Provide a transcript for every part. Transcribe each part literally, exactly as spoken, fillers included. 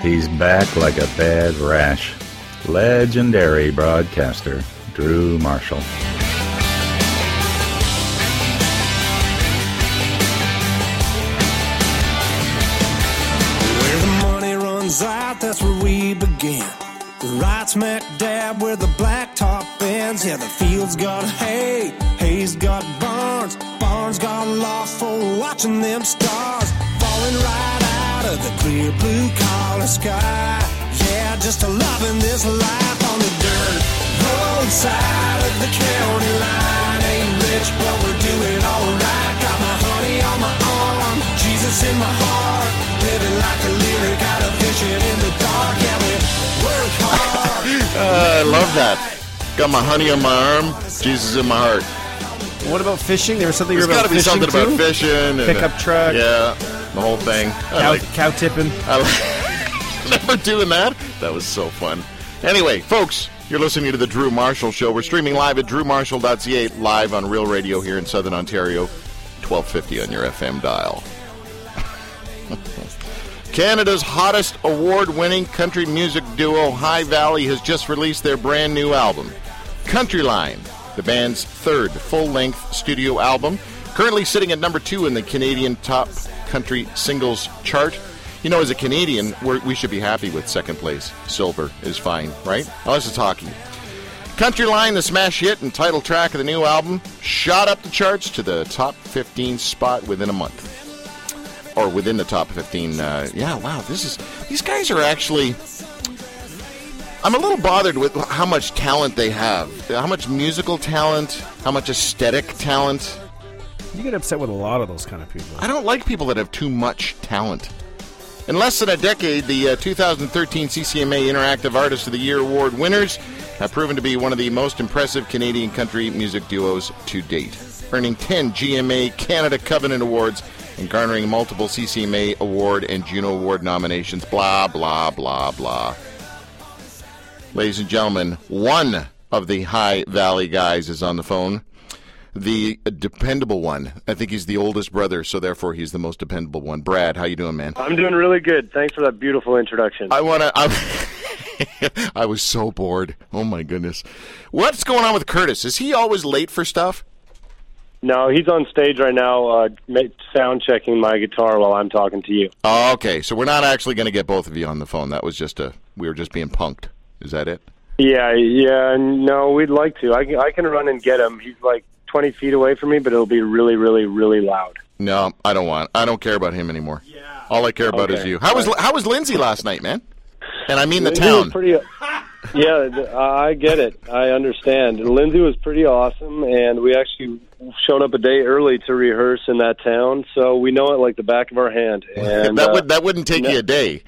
He's back like a bad rash. Legendary broadcaster, Drew Marshall. Where the money runs out, that's where we begin. Right smack dab where the blacktop ends. Yeah, the field's got hay, hay's got barns, barns got loft for watching them stars falling right out of the clear blue collar sky. Yeah, just a loving this life on the dirt roadside of the county line. Ain't rich, but we're doing alright. Got my honey on my arm, Jesus in my heart, living like a lyric out of Vision in the dark. Yeah, we work hard. uh, I love that. Got my honey on my arm, Jesus in my heart. What about fishing? There was something There's about got to be fishing something too? about fishing. And, Pickup truck. Yeah, the whole thing. I Cow, like, cow tipping. I like, never doing that. That was so fun. Anyway, folks, you're listening to The Drew Marshall Show. We're streaming live at drew marshall dot c a, live on Real Radio here in Southern Ontario, twelve fifty on your F M dial. Canada's hottest award-winning country music duo, High Valley, has just released their brand new album, Countryline, the band's third full-length studio album, currently sitting at number two in the Canadian Top Country Singles chart. You know, as a Canadian, we're, we should be happy with second place. Silver is fine, right? Unless it's hockey. Countryline, the smash hit and title track of the new album, shot up the charts to the top fifteen spot within a month. Or within the top fifteen. Uh, yeah, wow, this is... These guys are actually... I'm a little bothered with how much talent they have. How much musical talent, how much aesthetic talent. You get upset with a lot of those kind of people. I don't like people that have too much talent. In less than a decade, the uh, two thousand thirteen C C M A Interactive Artist of the Year Award winners have proven to be one of the most impressive Canadian country music duos to date, earning ten G M A Canada Covenant Awards and garnering multiple C C M A Award and Juno Award nominations, blah, blah, blah, blah. Ladies and gentlemen, one of the High Valley guys is on the phone. The dependable one. I think he's the oldest brother, so therefore he's the most dependable one. Brad, how you doing, man? I'm doing really good. Thanks for that beautiful introduction. I want to... I was so bored. Oh, my goodness. What's going on with Curtis? Is he always late for stuff? No, he's on stage right now uh, sound checking my guitar while I'm talking to you. Oh, okay. So we're not actually going to get both of you on the phone. That was just a... We were just being punked. Is that it? Yeah, yeah. No, we'd like to. I can, I can run and get him. He's like twenty feet away from me, but it'll be really, really, really loud. No, I don't want. I don't care about him anymore. Yeah. All I care about okay. is you. How was How was Lindsay last night, man? And I mean the Lindsay town. was pretty, yeah, I get it. I understand. Lindsay was pretty awesome, and we actually showed up a day early to rehearse in that town, so we know it like the back of our hand. And that uh, would that wouldn't take no, you a day.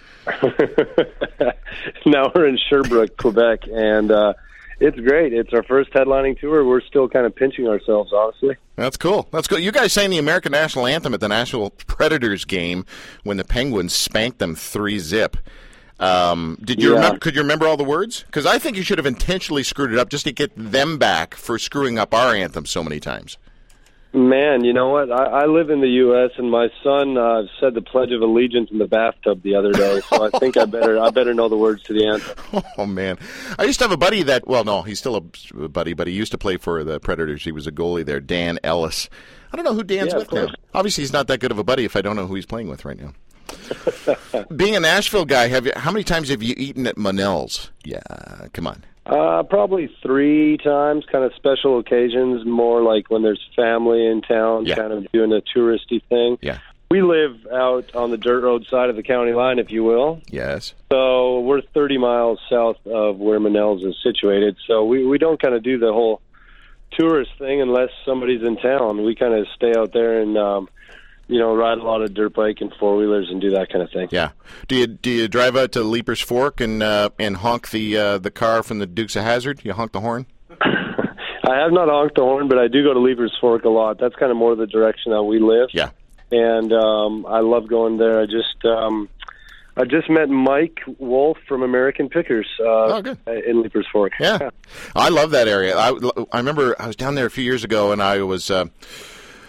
Now we're in Sherbrooke, Quebec, and uh, it's great. It's our first headlining tour. We're still kind of pinching ourselves, honestly. That's cool. That's cool. You guys sang the American National Anthem at the Nashville Predators game when the Penguins spanked them three zip. Um, did you yeah. remember, could you remember all the words? Because I think you should have intentionally screwed it up just to get them back for screwing up our anthem so many times. Man, you know what? I, I live in the U S and my son uh, said the Pledge of Allegiance in the bathtub the other day, so I think I better I better know the words to the anthem. Oh, man. I used to have a buddy that, well, no, he's still a buddy, but he used to play for the Predators. He was a goalie there, Dan Ellis. I don't know who Dan's yeah, with now. Obviously, he's not that good of a buddy if I don't know who he's playing with right now. Being a Nashville guy, have you, how many times have you eaten at Monell's? Yeah, come on. Uh, probably three times, kind of special occasions, more like when there's family in town, yeah. kind of doing a touristy thing. Yeah. We live out on the dirt road side of the county line, if you will. Yes. So we're thirty miles south of where Monell's is situated, so we, we don't kind of do the whole tourist thing unless somebody's in town. We kind of stay out there and, um, you know, ride a lot of dirt bike and four-wheelers and do that kind of thing. Yeah. Do you do you drive out to Leapers Fork and uh, and honk the uh, the car from the Dukes of Hazzard? You honk the horn? I have not honked the horn, but I do go to Leapers Fork a lot. That's kind of more the direction that we live. Yeah. And um, I love going there. I just um, I just met Mike Wolf from American Pickers uh, oh, good. in Leapers Fork. Yeah. I love that area. I, I remember I was down there a few years ago, and I was... Uh,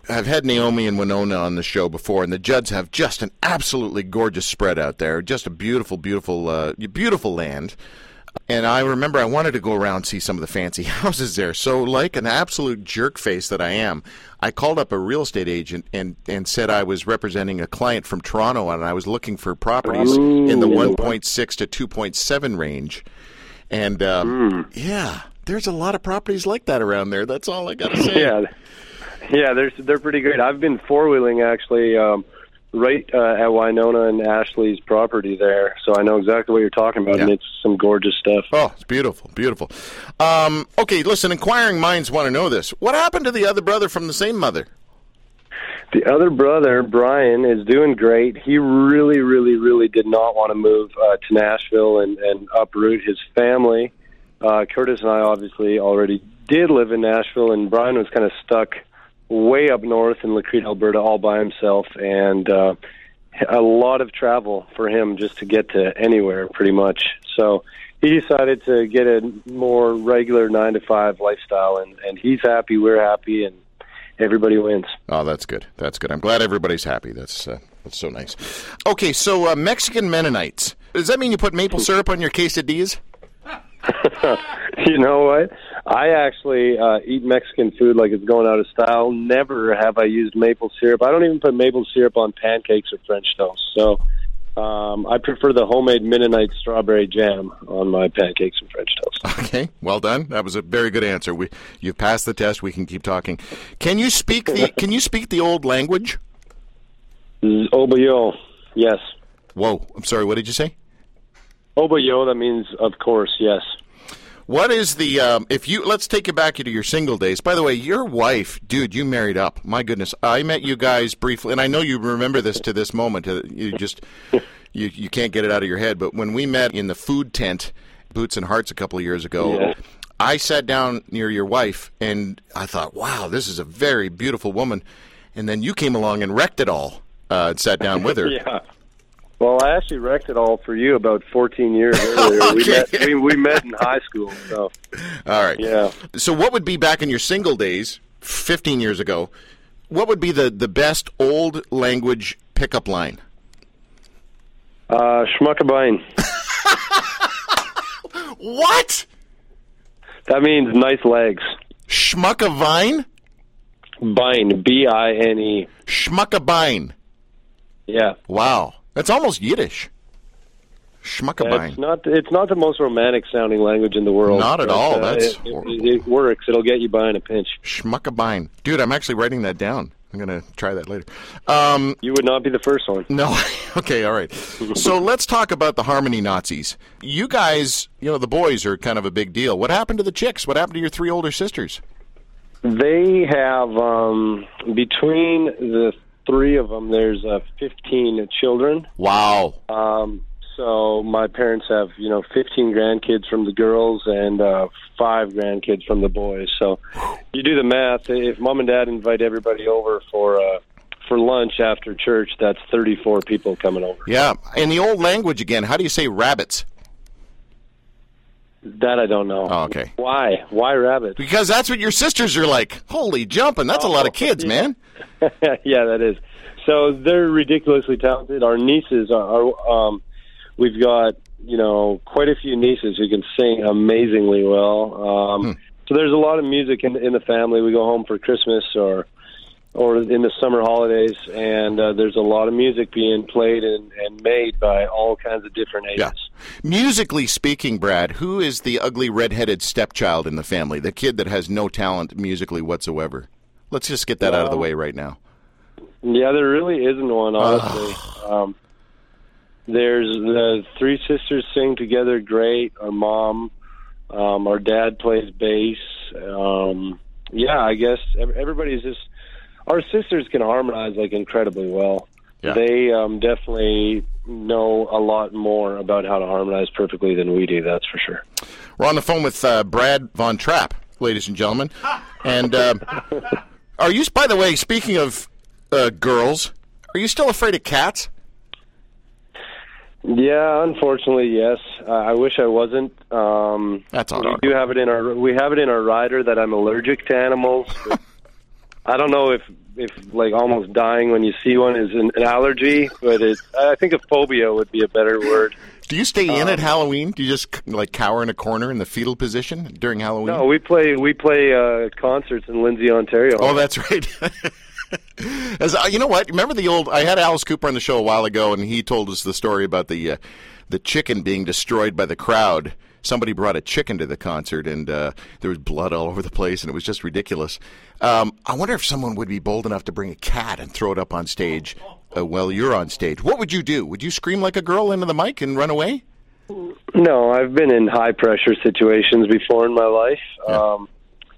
I've had Naomi and Winona on the show before, and the Judds have just an absolutely gorgeous spread out there. Just a beautiful, beautiful, uh, beautiful land. And I remember I wanted to go around and see some of the fancy houses there. So like an absolute jerk face that I am, I called up a real estate agent and, and said I was representing a client from Toronto, and I was looking for properties Ooh. in the one point six to two point seven range. And, um, mm. yeah, there's a lot of properties like that around there. That's all I got to say. Yeah. Yeah, they're they're pretty great. I've been four-wheeling, actually, um, right uh, at Winona and Ashley's property there, so I know exactly what you're talking about, yeah. and it's some gorgeous stuff. Oh, it's beautiful, beautiful. Um, okay, listen, inquiring minds want to know this. What happened to the other brother from the same mother? The other brother, Brian, is doing great. He really, really, really did not want to move uh, to Nashville and, and uproot his family. Uh, Curtis and I obviously already did live in Nashville, and Brian was kind of stuck way up north in Lacrete, Alberta, all by himself, and uh, a lot of travel for him just to get to anywhere, pretty much. So he decided to get a more regular nine to five lifestyle, and, and he's happy, we're happy, and everybody wins. Oh, that's good. That's good. I'm glad everybody's happy. That's uh, that's so nice. Okay, so uh, Mexican Mennonites. Does that mean you put maple syrup on your quesadillas? You know what? I actually uh, eat Mexican food like it's going out of style. Never have I used maple syrup. I don't even put maple syrup on pancakes or French toast. So um, I prefer the homemade Mennonite strawberry jam on my pancakes and French toast. Okay, well done. That was a very good answer. We, you've passed the test. We can keep talking. Can you speak the Can you speak the old language? Obayo, yes. Whoa, I'm sorry. What did you say? Obayo, that means of course, yes. What is the, um, if you, let's take it back to your single days. By the way, your wife, dude, you married up. My goodness. I met you guys briefly, and I know you remember this to this moment. Uh, you just, you, you can't get it out of your head. But when we met in the food tent, Boots and Hearts, a couple of years ago, yeah. I sat down near your wife, and I thought, wow, this is a very beautiful woman. And then you came along and wrecked it all uh, and sat down with her. Yeah. Well, I actually wrecked it all for you about fourteen years earlier. Okay. we, met, we, we met in high school. So. All right. Yeah. So what would be back in your single days, fifteen years ago, what would be the, the best old language pickup line? Uh, Schmuckabine. What? That means nice legs. Schmuckavine? Bine. B I N E. Schmuckabine. Yeah. Wow. That's almost Yiddish. Schmuckabine. It's not. It's not the most romantic sounding language in the world. Not at all. Uh, That's it, it, it works. It'll get you by in a pinch. Schmuckabine, dude. I'm actually writing that down. I'm gonna try that later. Um, you would not be the first one. No. Okay. All right. So let's talk about the Harmony Nazis. You guys, you know, the boys are kind of a big deal. What happened to the chicks? What happened to your three older sisters? They have um, between the three of them, there's uh, fifteen children. Wow. Um, so my parents have, you know, fifteen grandkids from the girls and uh, five grandkids from the boys. So you do the math. If mom and dad invite everybody over for uh, for lunch after church, that's thirty-four people coming over. Yeah. In the old language again, how do you say rabbits? That I don't know. Oh, okay. Why? Why rabbits? Because that's what your sisters are like. Holy jumping. That's oh, a lot of kids, yeah. man. Yeah, that is. So they're ridiculously talented. Our nieces are, are um, we've got, you know, quite a few nieces who can sing amazingly well. Um, hmm. So there's a lot of music in, in the family. We go home for Christmas or or in the summer holidays, and uh, there's a lot of music being played and, and made by all kinds of different ages. Yeah. Musically speaking, Brad, who is the ugly red-headed stepchild in the family, the kid that has no talent musically whatsoever? Let's just get that um, out of the way right now. Yeah, there really isn't one, honestly. um, there's the three sisters sing together great. Our mom, um, our dad plays bass. Um, yeah, I guess everybody's just... Our sisters can harmonize like incredibly well. Yeah. They um, definitely know a lot more about how to harmonize perfectly than we do, that's for sure. We're on the phone with uh, Brad Von Trapp, ladies and gentlemen. And uh, are you, by the way, speaking of uh, girls, are you still afraid of cats? Yeah, unfortunately, yes. Uh, I wish I wasn't. Um, that's all right. We do have it in our we have it in our rider that I'm allergic to animals. I don't know if if like almost dying when you see one is an, an allergy, but it, I think a phobia would be a better word. Do you stay in um, at Halloween? Do you just like cower in a corner in the fetal position during Halloween? No, we play we play uh, concerts in Lindsay, Ontario. Oh, that's right. As uh, you know what? Remember the old? I had Alice Cooper on the show a while ago, and he told us the story about the uh, the chicken being destroyed by the crowd. Somebody brought a chicken to the concert, and uh, there was blood all over the place, and it was just ridiculous. Um, I wonder if someone would be bold enough to bring a cat and throw it up on stage uh, while you're on stage. What would you do? Would you scream like a girl into the mic and run away? No, I've been in high-pressure situations before in my life. Yeah. Um,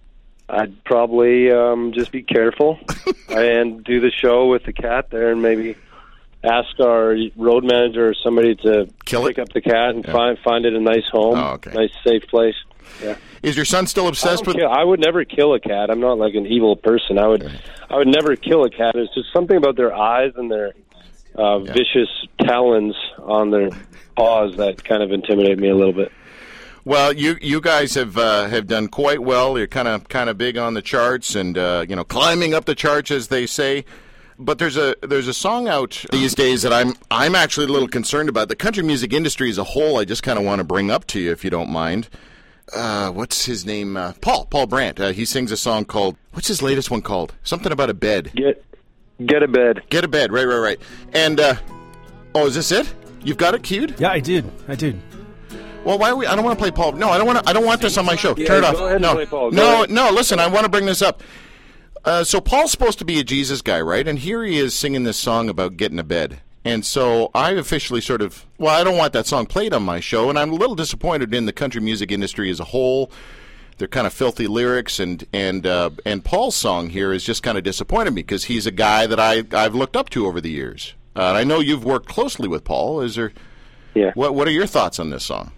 I'd probably um, just be careful and do the show with the cat there and maybe ask our road manager or somebody to Kill pick it? up the cat and Yeah. find find it a nice home, Oh, okay. nice safe place. Yeah. Is your son still I, obsessed don't with? kill, I would never kill a cat. I'm not like an evil person. I would I would never kill a cat. It's just something about their eyes and their uh, Yeah. vicious talons on their paws that kind of intimidate me a little bit. Well, you you guys have uh, have done quite well. You're kind of kind of big on the charts, and uh, you know, climbing up the charts, as they say. But there's a there's a song out these days that I'm I'm actually a little concerned about. The country music industry as a whole, I just kind of want to bring up to you, if you don't mind. Uh, what's his name? Uh, Paul Paul Brandt. Uh, he sings a song called, what's his latest one called? Something about a bed. Get get a bed. Get a bed. Right, right, right. And uh, oh, is this it? You've got it queued? Yeah, I did. I did. Well, why are we? I don't want to play Paul. No, I don't want to. I don't want this on my show. Yeah, Turn it go off. ahead and no, play Paul. Go no, ahead. no. Listen, I want to bring this up. Uh, so Paul's supposed to be a Jesus guy, right? And here he is singing this song about getting a bed. And so I officially sort of, well, I don't want that song played on my show, and I'm a little disappointed in the country music industry as a whole. They're kind of filthy lyrics, and and uh, and Paul's song here is just kind of disappointed me because he's a guy that I I've looked up to over the years. Uh, and I know you've worked closely with Paul. Is there? Yeah. What What are your thoughts on this song?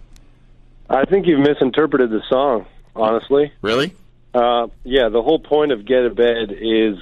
I think you've misinterpreted the song, honestly. Really? Uh, yeah, the whole point of Get a Bed is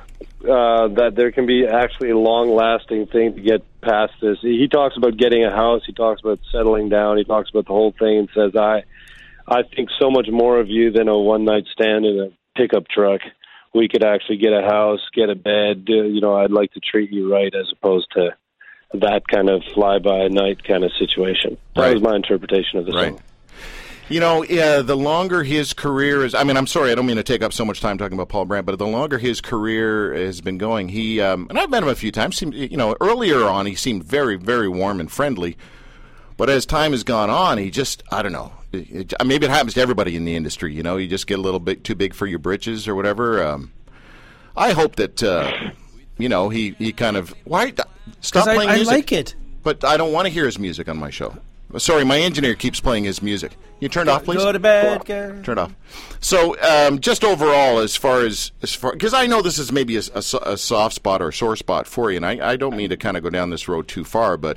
uh, that there can be actually a long-lasting thing to get past this. He talks about getting a house. He talks about settling down. He talks about the whole thing and says, I I think so much more of you than a one-night stand in a pickup truck. We could actually get a house, get a bed. Uh, you know, I'd like to treat you right as opposed to that kind of fly-by-night kind of situation. That Right. was my interpretation of the Right. song. You know, yeah, the longer his career is, I mean, I'm sorry, I don't mean to take up so much time talking about Paul Brandt, but the longer his career has been going, he, um, and I've met him a few times, seemed, you know, earlier on he seemed very, very warm and friendly, but as time has gone on, he just, I don't know, it, it, maybe it happens to everybody in the industry, you know, you just get a little bit too big for your britches or whatever. Um, I hope that, uh, you know, he, he kind of, why, stop I, playing I music. like it. But I don't want to hear his music on my show. Sorry, my engineer keeps playing his music. You turn it off, please. Go to bed, girl. Turn it off. So, um, just overall, as far as as far, because I know this is maybe a, a, a soft spot or a sore spot for you, and I, I don't mean to kind of go down this road too far, but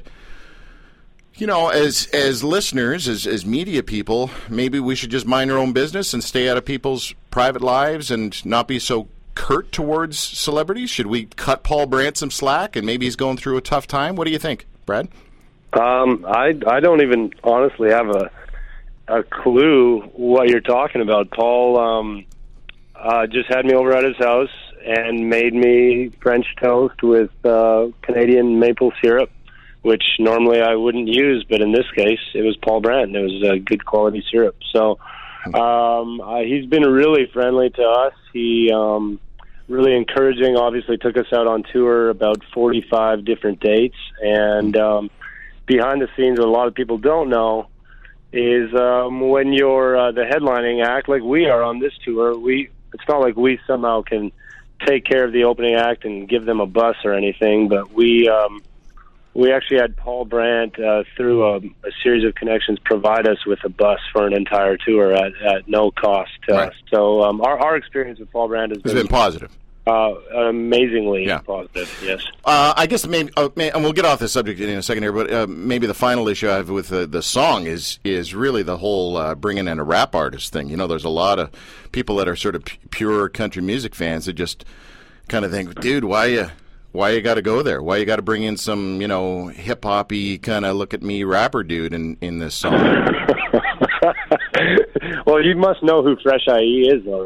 you know, as as listeners, as as media people, maybe we should just mind our own business and stay out of people's private lives and not be so curt towards celebrities. Should we cut Paul Brandt some slack, and maybe he's going through a tough time? What do you think, Brad? Um, I I don't even honestly have a a clue what you're talking about. Paul um, uh, just had me over at his house and made me French toast with uh, Canadian maple syrup, which normally I wouldn't use, but in this case, it was Paul Brandt. It was a good quality syrup. So um, uh, he's been really friendly to us. He um, really encouraging. Obviously, took us out on tour, about forty-five different dates, and um, behind the scenes, what a lot of people don't know is um, when you're uh, the headlining act, like we are on this tour, we it's not like we somehow can take care of the opening act and give them a bus or anything, but we um, we actually had Paul Brandt, uh, through a, a series of connections, provide us with a bus for an entire tour at, at no cost to Right. us. So um, our, our experience with Paul Brandt has It's been, been positive. uh, amazingly Yeah. positive, yes. Uh, I guess maybe, uh, may, and we'll get off this subject in a second here, but uh, maybe the final issue I have with the, the song is is really the whole uh, bringing in a rap artist thing. You know, there's a lot of people that are sort of p- pure country music fans that just kind of think, dude, why you why you got to go there? Why you got to bring in some, you know, hip hoppy kind of look at me rapper dude in in this song? Well, you must know who Fresh I E is, though, right?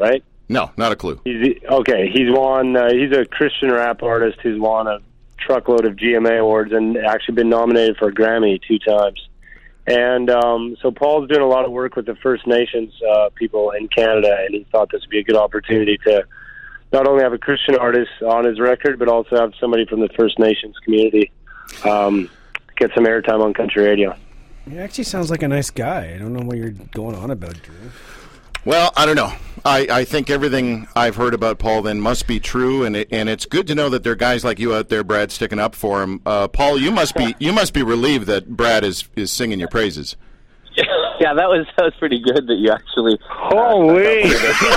No, not a clue. He's okay. He's won. Uh, he's a Christian rap artist who's won a truckload of G M A awards and actually been nominated for a Grammy two times. And um, so Paul's doing a lot of work with the First Nations uh, people in Canada, and he thought this would be a good opportunity to not only have a Christian artist on his record, but also have somebody from the First Nations community um, get some airtime on country radio. He actually sounds like a nice guy. I don't know what you're going on about, Drew. Well, I don't know. I, I think everything I've heard about Paul then must be true, and it, and it's good to know that there are guys like you out there, Brad, sticking up for him. Uh, Paul, you must be you must be relieved that Brad is, is singing your praises. Yeah, that was that was pretty good that you actually. Holy!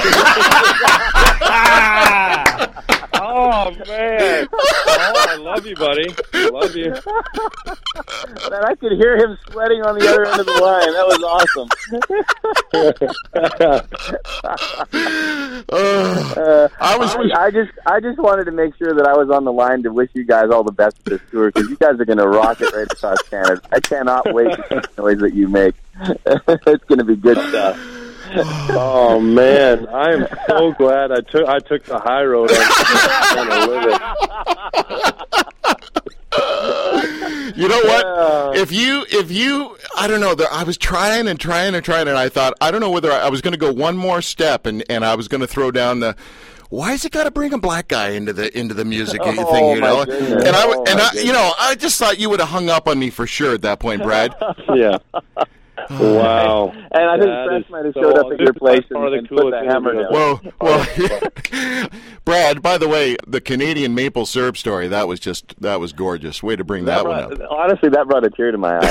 Oh man! Oh, I love you, buddy. I love you. Man, I could hear him sweating on the other end of the line. That was awesome. uh, I was. I, I just, I just wanted to make sure that I was on the line to wish you guys all the best for this tour because you guys are going to rock it right across Canada. I cannot wait to see the noise that you make. It's going to be good stuff. Oh man, I am so glad I took I took the high road on You know what? Yeah. If you if you I don't know. I was trying and trying and trying, and I thought I don't know whether I, I was going to go one more step, and, and I was going to throw down the. Why is it got to bring a black guy into the into the music oh, thing? You know, goodness. and I oh, and I, you know I just thought you would have hung up on me for sure at that point, Brad. Yeah. Wow. And I think Fresh might have showed so, up at your place and, and put the hammer down. Well, well, Brad, by the way, the Canadian maple syrup story, that was just, that was gorgeous. Way to bring that, that brought, one up. Honestly, that brought a tear to my eye.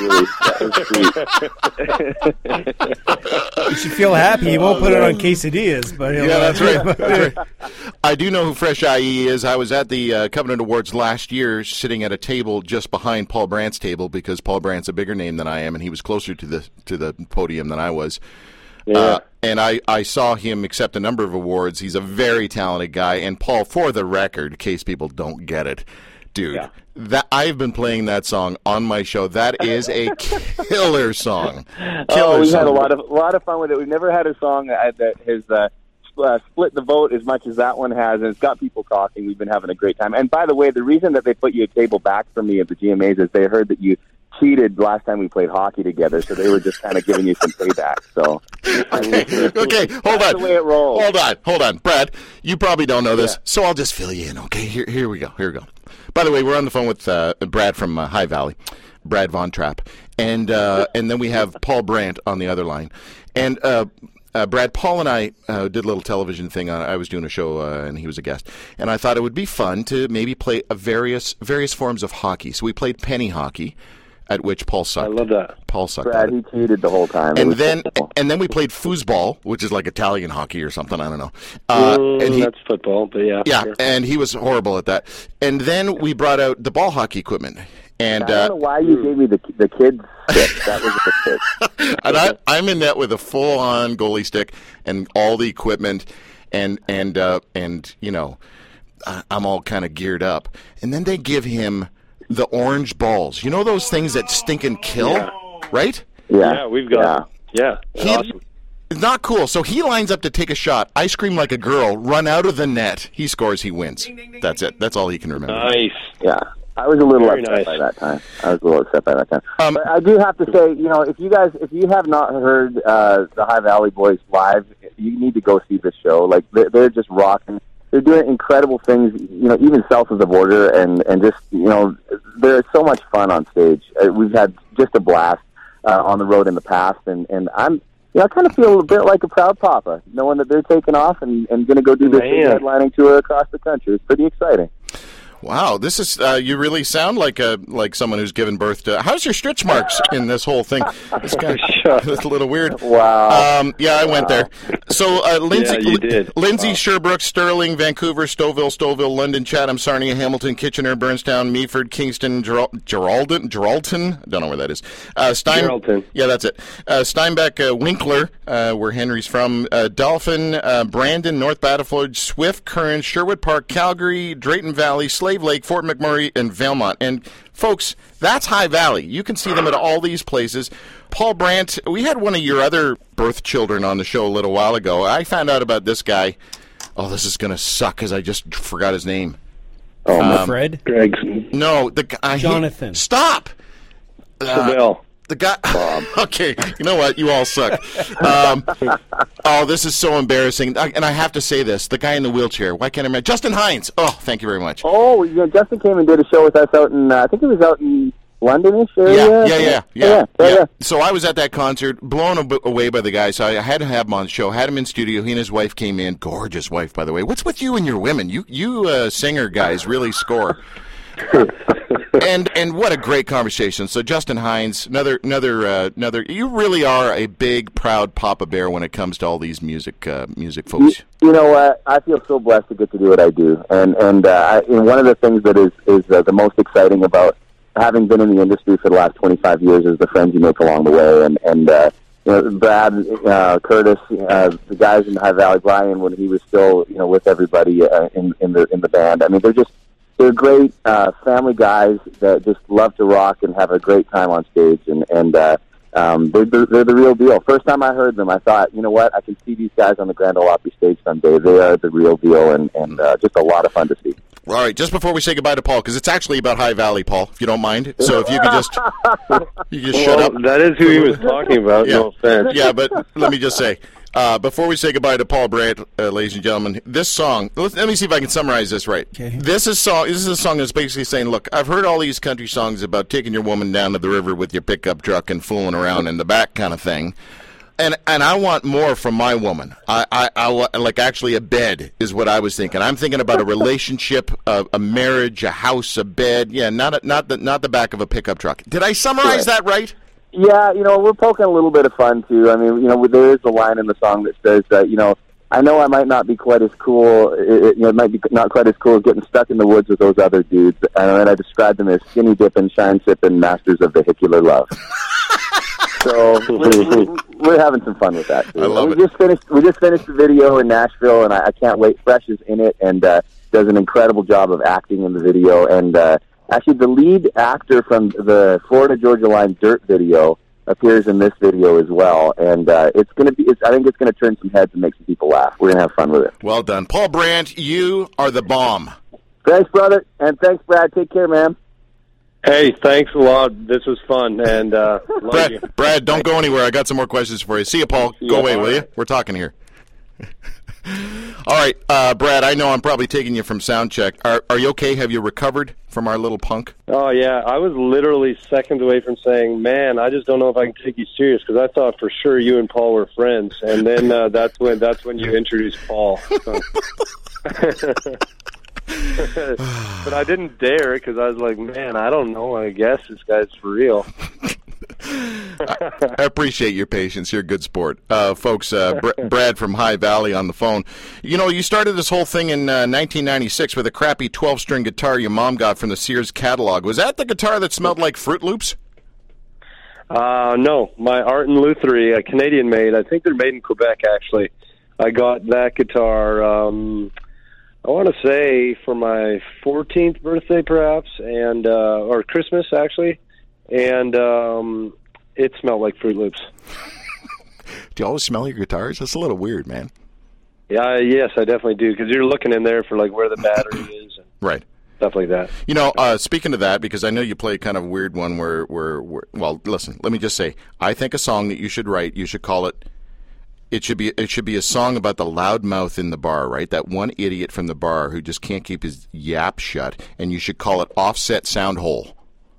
That was really, that was sweet. You should feel happy. He won't put it on quesadillas, but he'll yeah, that's right. That's right. I do know who Fresh I E is. I was at the uh, Covenant Awards last year sitting at a table just behind Paul Brandt's table because Paul Brandt's a bigger name than I am, and he was closer to the to the podium than I was. Yeah. Uh, and I, I saw him accept a number of awards. He's a very talented guy. And Paul, for the record, in case people don't get it, dude, yeah. that I've been playing that song on my show. That is a killer song. Killer oh, we've song. had a lot of a lot of fun with it. We've never had a song that has uh, uh, split the vote as much as that one has, and it's got people talking. We've been having a great time. And by the way, the reason that they put you a table back for me at the G M As is they heard that you cheated last time we played hockey together, so they were just kind of giving you some payback. So, okay, okay, hold on, the way it rolls. hold on, hold on, Brad. You probably don't know this, yeah. so I'll just fill you in. Okay, here, here we go, here we go. By the way, we're on the phone with uh, Brad from uh, High Valley, Brad Von Trapp, and uh, and then we have Paul Brandt on the other line, and. Uh, Uh, Brad, Paul and I uh, did a little television thing. On, I was doing a show, uh, and he was a guest. And I thought it would be fun to maybe play a various various forms of hockey. So we played penny hockey, at which Paul sucked. I love that. Paul sucked Brad, at it. he cheated the whole time. And then and then we played foosball, which is like Italian hockey or something. I don't know. Uh, mm, and he, that's football, but yeah. Yeah, sure. and he was horrible at that. And then we brought out the ball hockey equipment. And, I don't know why you gave me the the kids stick. That was the stick. And I, I'm in net with a full-on goalie stick and all the equipment, and and uh, and you know, I'm all kind of geared up. And then they give him the orange balls. You know those things that stink and kill, yeah. right? Yeah, yeah, we've got. Yeah, yeah he, awesome. It's not cool. So he lines up to take a shot. I scream like a girl, run out of the net. He scores. He wins. Ding, ding, ding, That's it. That's all he can remember. Nice. Yeah. I was a little Very upset nice. by that time. I was a little upset by that time. Um, but I do have to say, you know, if you guys, if you have not heard uh, the High Valley Boys live, you need to go see this show. Like they're, they're just rocking. They're doing incredible things. You know, even south of the border, and and just you know, there's so much fun on stage. Uh, we've had just a blast uh, on the road in the past, and and I'm. You know, I kind of feel a bit like a proud papa, knowing that they're taking off and, and going to go do this big headlining tour across the country. It's pretty exciting. Wow, this is uh, you really sound like a like someone who's given birth to. How's your stretch marks in this whole thing? It's kind of it's a little weird. Wow. Um, yeah, I wow. went there. So uh, Lindsay, yeah, you did. Lindsay, wow. Sherbrooke, Sterling, Vancouver, Stouffville, Stouffville, London, Chatham, Sarnia, Hamilton, Kitchener, Burnstown, Meaford, Kingston, Geral- Geraldton, Geraldton. I don't know where that is. Uh, Stein- Geraldton. Yeah, that's it. Uh, Steinbeck, uh, Winkler, uh, where Henry's from. Uh, Dolphin, uh, Brandon, North Battleford, Swift, Curran, Sherwood Park, Calgary, Drayton Valley, Slave Lake, Fort McMurray, and Valemount. And folks, that's High Valley. You can see them at all these places. Paul Brandt, we had one of your other birth children on the show a little while ago. I found out about this guy. Oh, this is going to suck because I just forgot his name. Oh, um, Fred? Gregson. No, the guy. Jonathan. Stop. Uh, Bill. The guy. Okay, you know what? You all suck. Um, oh, this is so embarrassing. I, and I have to say this: the guy in the wheelchair. Why can't I remember? Justin Hines. Oh, thank you very much. Oh, yeah, Justin came and did a show with us out in, uh, I think it was out in Londonish area. Yeah, yeah, yeah, yeah, yeah, yeah, yeah. So I was at that concert, blown ab- away by the guy. So I had to have him on the show. Had him in studio. He and his wife came in. Gorgeous wife, by the way. What's with you and your women? You, you uh, singer guys really score. and and what a great conversation. So Justin Hines, another another uh, another. You really are a big, proud Papa Bear when it comes to all these music uh, music folks. You, you know what? I feel so blessed to get to do what I do, and and uh, I, and one of the things that is is uh, the most exciting about having been in the industry for the last twenty-five years is the friends you make along the way, and and uh, you know, Brad, uh, Curtis, uh, the guys in High Valley, Brian, when he was still you know with everybody uh, in in the in the band. I mean, they're just. They're great uh, family guys that just love to rock and have a great time on stage, and and uh, um, they're, they're they're the real deal. First time I heard them, I thought, you know what, I can see these guys on the Grand Ole Opry stage someday. They are the real deal, and and uh, just a lot of fun to see. All right, just before we say goodbye to Paul, because it's actually about High Valley, Paul, if you don't mind. So if you could just you just well, shut up. That is who he was talking about. Yeah. No offense. Yeah, but let me just say. Uh, before we say goodbye to Paul Brandt, uh, ladies and gentlemen, this song, let, let me see if I can summarize this right. Okay. This is song. This is a song that's basically saying, look, I've heard all these country songs about taking your woman down to the river with your pickup truck and fooling around in the back kind of thing. And and I want more from my woman. I, I, I wa- like actually a bed is what I was thinking. I'm thinking about a relationship, a, a marriage, a house, a bed. Yeah, not a, not the not the back of a pickup truck. Did I summarize that right? Yeah, you know, we're poking a little bit of fun, too. I mean, you know, there is a line in the song that says that, you know, I know I might not be quite as cool, it, you know, it might be not quite as cool as getting stuck in the woods with those other dudes. And then I described them as skinny dipping, shine sipping masters of vehicular love. So we're, we're having some fun with that, too. I love we it. Just finished, we just finished the video in Nashville, and I, I can't wait. Fresh is in it and uh, does an incredible job of acting in the video. And, uh, actually, the lead actor from the Florida Georgia Line Dirt video appears in this video as well, and uh, it's going to be. It's, I think it's going to turn some heads and make some people laugh. We're going to have fun with it. Well done, Paul Brandt. You are the bomb. Thanks, brother, and thanks, Brad. Take care, man. Hey, thanks a lot. This was fun, and uh, love Brad, you. Brad, don't go anywhere. I got some more questions for you. See you, Paul. Go Yeah, away, all will you? right. We're talking here. All right, uh, Brad, I know I'm probably taking you from sound check. Are, are you okay? Have you recovered from our little punk? Oh, yeah. I was literally seconds away from saying, man, I just don't know if I can take you serious, because I thought for sure you and Paul were friends. And then uh, that's when that's when you introduced Paul. So. But I didn't dare, because I was like, man, I don't know. I guess this guy's for real. I appreciate your patience. You're a good sport. Uh, folks, uh, Br- Brad from High Valley on the phone. You know, you started this whole thing in uh, nineteen ninety-six with a crappy twelve-string guitar your mom got from the Sears catalog. Was that the guitar that smelled like Fruit Loops? Uh, no, my Art and Lutherie, a Canadian made. I think they're made in Quebec, actually. I got that guitar, um, I want to say, for my fourteenth birthday, perhaps, and uh, or Christmas, actually. And um, it smelled like Fruit Loops. Do you always smell your guitars? That's a little weird, man. Yeah, yes, I definitely do, because you're looking in there for like where the battery is and Right. stuff like that. You know, uh, speaking of that, because I know you play kind of a weird one where, where, where, well, listen, let me just say, I think a song that you should write, you should call it, it should be it should be a song about the loudmouth in the bar, right? That one idiot from the bar who just can't keep his yap shut, and you should call it Offset Sound Hole.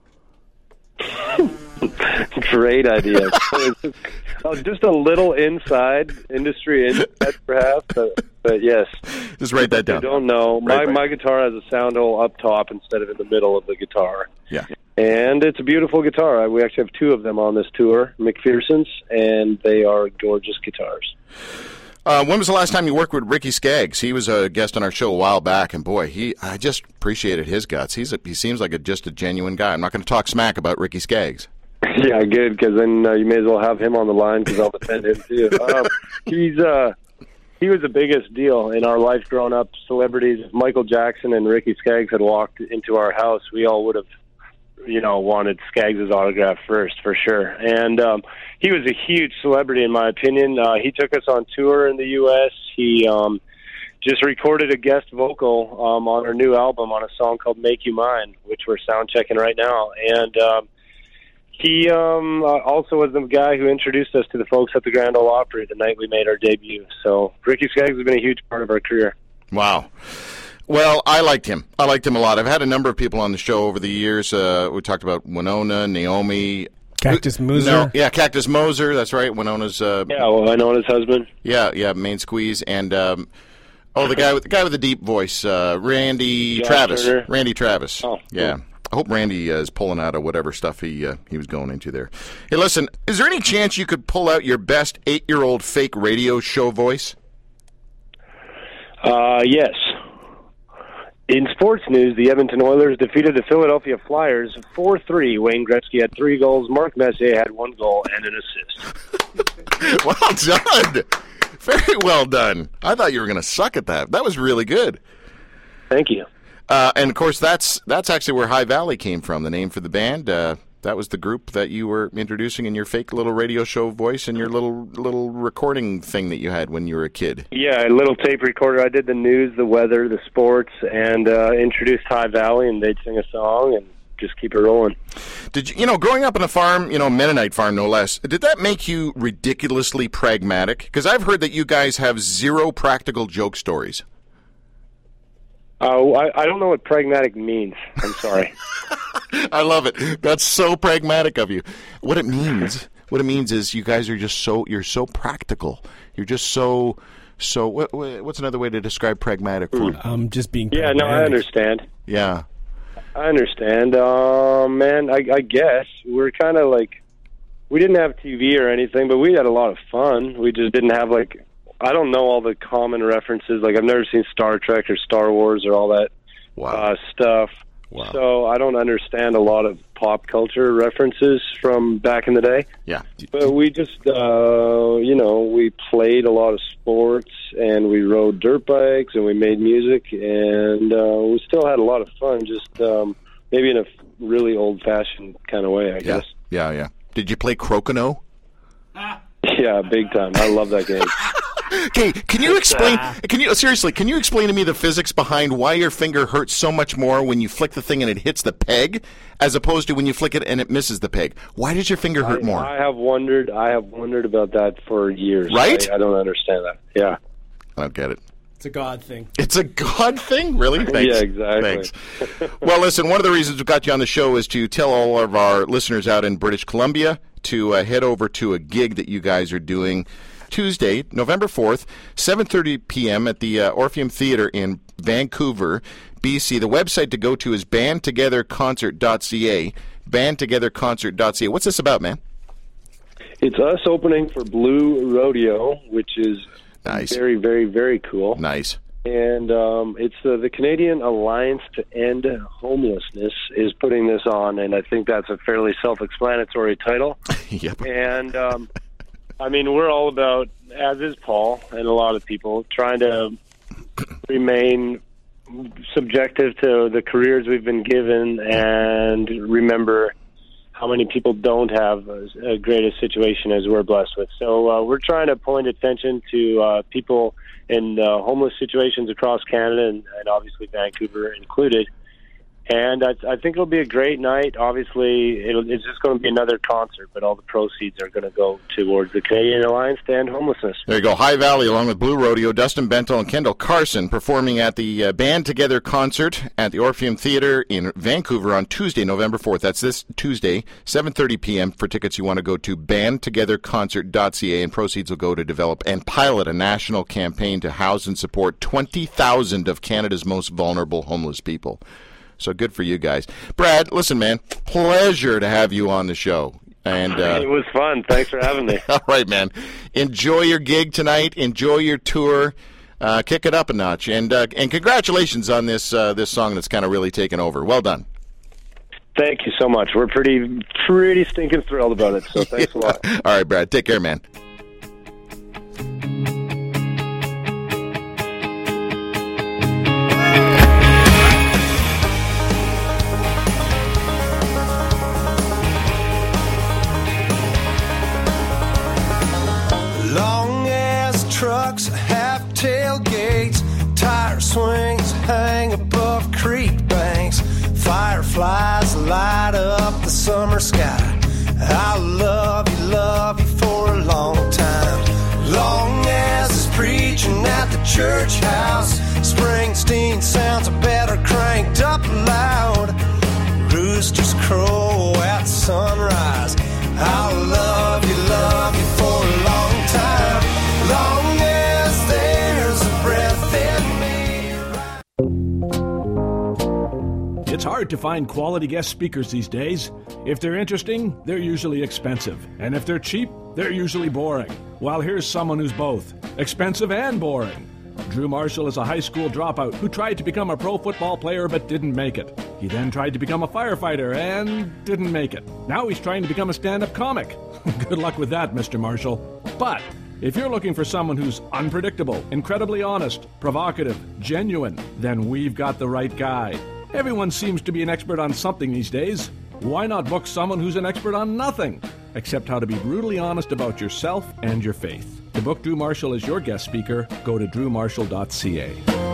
Great idea. Oh, just a little inside industry insight, perhaps, but, but yes. Just write that I down. don't know. Right, my right. my guitar has a sound hole up top instead of in the middle of the guitar. Yeah. And it's a beautiful guitar. We actually have two of them on this tour, McPherson's, and they are gorgeous guitars. Uh, when was the last time you worked with Ricky Skaggs? He was a guest on our show a while back, and boy, he I just appreciated his guts. He's a, he seems like a, just a genuine guy. I'm not going to talk smack about Ricky Skaggs. Yeah, good, because then uh, you may as well have him on the line, because I'll defend him too. Um, he's uh, he was the biggest deal in our life growing up. Celebrities, if Michael Jackson and Ricky Skaggs had walked into our house, we all would have you know, wanted Skaggs' autograph first, for sure. And um, he was a huge celebrity, in my opinion. Uh, he took us on tour in the U S He um, just recorded a guest vocal um, on our new album on a song called Make You Mine, which we're sound checking right now. And um, he um, uh, also was the guy who introduced us to the folks at the Grand Ole Opry the night we made our debut. So Ricky Skaggs has been a huge part of our career. Wow. Well, I liked him. I liked him a lot. I've had a number of people on the show over the years. Uh, we talked about Winona, Naomi. Cactus Moser. No, yeah, Cactus Moser. That's right. Winona's. Uh, Yeah, well, I know his husband. Yeah, yeah, Main Squeeze. And, um, oh, the guy with the guy with the deep voice, uh, Randy Josh Travis. Turner. Randy Travis. Oh, yeah. cool. I hope Randy uh, is pulling out of whatever stuff he uh, he was going into there. Hey, listen, is there any chance you could pull out your best eight-year-old fake radio show voice? Uh, yes. In sports news, the Edmonton Oilers defeated the Philadelphia Flyers four three. Wayne Gretzky had three goals. Mark Messier had one goal and an assist. Well done. Very well done. I thought you were going to suck at that. That was really good. Thank you. Uh, and, of course, that's that's actually where High Valley came from, the name for the band. Uh, that was the group that you were introducing in your fake little radio show voice and your little little recording thing that you had when you were a kid. Yeah, a little tape recorder. I did the news, the weather, the sports, and uh, introduced High Valley, and they'd sing a song and just keep it rolling. Did you, you know, growing up on a farm, you know, Mennonite farm no less, did that make you ridiculously pragmatic? Because I've heard that you guys have zero practical joke stories. Uh, I, I don't know what pragmatic means. I'm sorry. I love it. That's so pragmatic of you. What it means, what it means is you guys are just so, you're so practical. You're just so, so, what, what's another way to describe pragmatic for me? Um, just being Yeah, no, I understand. Yeah. I understand. Um, man, I, I guess we're kind of like, we didn't have T V or anything, but we had a lot of fun. We just didn't have, like, I don't know all the common references. Like, I've never seen Star Trek or Star Wars or all that Wow. uh, stuff. Wow. So I don't understand a lot of pop culture references from back in the day. Yeah. But we just, uh, you know, we played a lot of sports, and we rode dirt bikes, and we made music, and uh, we still had a lot of fun, just um, maybe in a really old-fashioned kind of way, I Yeah. guess. Yeah, yeah. Did you play Crokinole? Yeah, big time. I love that game. Okay, can you explain? Can you seriously? Can you explain to me the physics behind why your finger hurts so much more when you flick the thing and it hits the peg, as opposed to when you flick it and it misses the peg? Why does your finger hurt I, more? I have wondered. I have wondered about that for years. Right? I, I don't understand that. Yeah. I don't get it. It's a God thing. It's a God thing, really? Thanks. Yeah, exactly. Thanks. Well, listen. One of the reasons we got you on the show is to tell all of our listeners out in British Columbia to uh, head over to a gig that you guys are doing Tuesday, November fourth, seven thirty p.m. at the uh, Orpheum Theatre in Vancouver, B C. The website to go to is band together concert dot c a. band together concert dot c a. What's this about, man? It's us opening for Blue Rodeo, which is Nice. very, very, very cool. Nice. And um, it's uh, the Canadian Alliance to End Homelessness is putting this on, and I think that's a fairly self-explanatory title. Yep. And, um, I mean, we're all about, as is Paul and a lot of people, trying to remain subjective to the careers we've been given and remember how many people don't have as a great a situation as we're blessed with. So uh, we're trying to point attention to uh, people in uh, homeless situations across Canada, and, and obviously Vancouver included. And I, I think it'll be a great night. Obviously, it'll, it's just going to be another concert, but all the proceeds are going to go towards the Canadian Alliance to End Homelessness. There you go. High Valley, along with Blue Rodeo, Dustin Bentall and Kendall Carson, performing at the uh, Band Together concert at the Orpheum Theatre in Vancouver on Tuesday, November fourth. That's this Tuesday, seven thirty p.m. For tickets, you want to go to band together concert dot c a, and proceeds will go to develop and pilot a national campaign to house and support twenty thousand of Canada's most vulnerable homeless people. So good for you guys. Brad, listen, man, pleasure to have you on the show. And uh, it was fun. Thanks for having me. all right, man. Enjoy your gig tonight. Enjoy your tour. Uh, kick it up a notch. And uh, and congratulations on this uh, this song that's kind of really taken over. Well done. Thank you so much. We're pretty pretty stinking thrilled about it. So thanks a lot. All right, Brad. Take care, man. Fireflies light up the summer sky. I'll love you, love you for a long time. Long as it's preaching at the church house. Springsteen sounds better cranked up loud. Roosters crow at sunrise. I'll love you, love you for a long time. Long as there's a breath in me. It's hard to find quality guest speakers these days. If they're interesting, they're usually expensive. And if they're cheap, they're usually boring. Well, here's someone who's both expensive and boring. Drew Marshall is a high school dropout who tried to become a pro football player but didn't make it. He then tried to become a firefighter and didn't make it. Now he's trying to become a stand-up comic. Good luck with that, Mister Marshall. But if you're looking for someone who's unpredictable, incredibly honest, provocative, genuine, then we've got the right guy. Everyone seems to be an expert on something these days. Why not book someone who's an expert on nothing, except how to be brutally honest about yourself and your faith? To book Drew Marshall as your guest speaker, go to drew marshall dot c a.